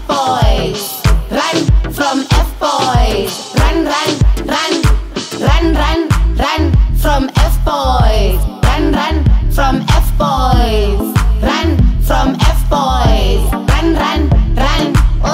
F-boys. Run from F-boys. Run, run, run. Run, run, run from F-boys. Run, run from F-boys. Run from F-boys. Run, run, run.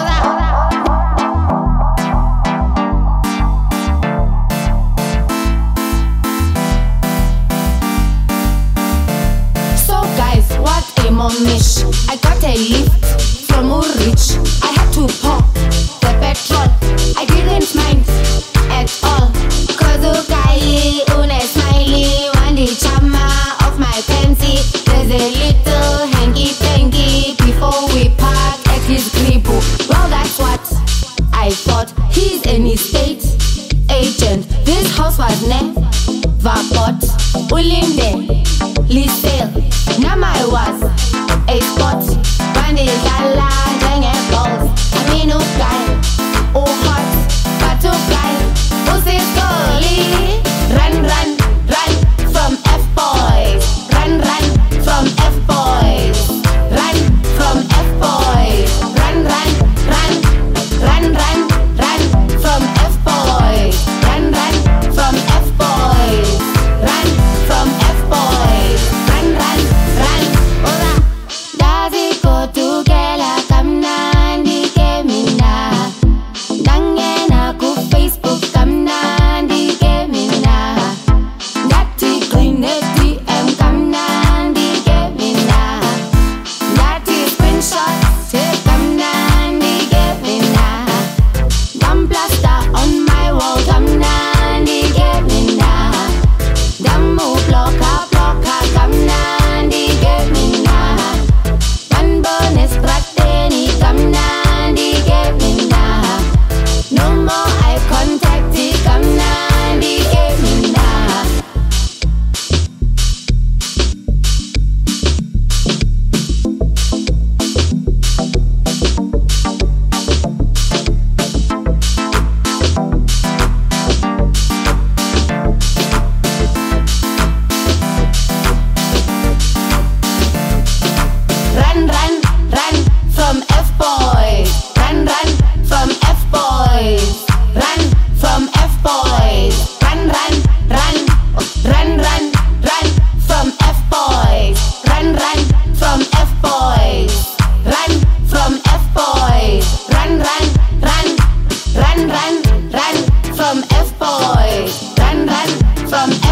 So guys, what a momish. I got a lift from Woolwich. I had to pump the petrol. I didn't mind at all. Cause the guy on a smiley one the chama of my fancy. There's a little hanky-panky before we park at his crib. Well, that's what I thought. He's an estate agent. This house was never bought. Ulinde, Lisale. Now I was a spot. Vanilla, balls. I mean, oh, guy. Oh, hot. But oh, guy. Who's this girlie? Run, run, run from F-boys. Run, run from F-boys. Run from F-boys. Run, run, run. Run, run, run from F-boys. Run, run from F-boys. Run from F-boys. Run, run, run. Hola. Does it go together? Kamnandi kemina. Dangena ku Facebook kamnandi kemina. Dati green ATM kamnandi kemina. Dati screenshot se kamnandi kemina. Dam plaster on my wall kamnandi kemina. Damu blocker kamnandi kemina. Dan bonus strateni kamnandi kemina. No more eye contact kamnandi kemina. Run, run, run from F-boys. Run, run from F-boys. Run from F-boys. Run, run, run. Run, run, run from F-boys. Run, run from F-boys. Run from F-boys. Run, run, run. Run, run, run from F-boys. Run, run from